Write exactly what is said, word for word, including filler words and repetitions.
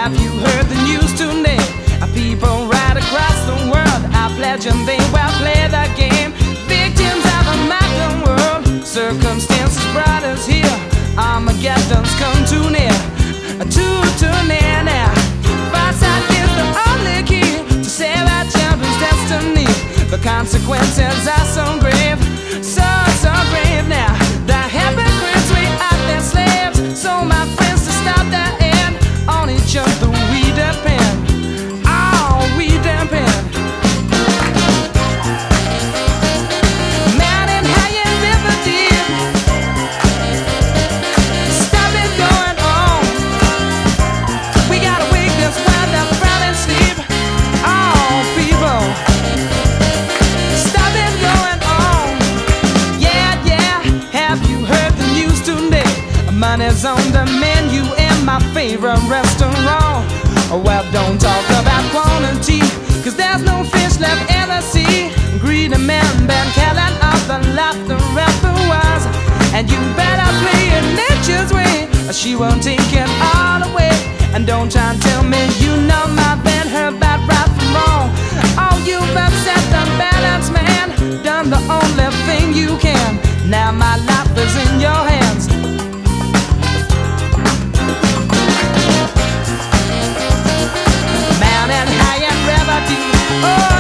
Have you heard the news today? People right across the world are pledging they will play the game. Victims of a modern world. Circumstances brought us here. Armageddon's come too near. Too, too near now. Foresight is the only key to save our children's destiny. The consequences are so grave. So, so grave now. The hypocrites, we are their slaves. So my friends, to stop their end, on each other we depend. Oh, we depend. Mountain high and river deep. Stop it going on. We gotta wake this while they're proud and sleep. Oh, people. Stop it going on. Yeah, yeah. Have you heard the news today? Money's on the menu in my favorite restaurant. Well, don't talk about quantity, cause there's no fish left in the sea. Greedy men been killing off the laughter afterwards. And you better play it nature's way, or she won't take it all away. And don't try and tell me you know my band, her bad right from wrong. Oh, you've upset the balance, man. Done the only thing you can. Now my life is in your hands. Mountain high and river deep. Oh,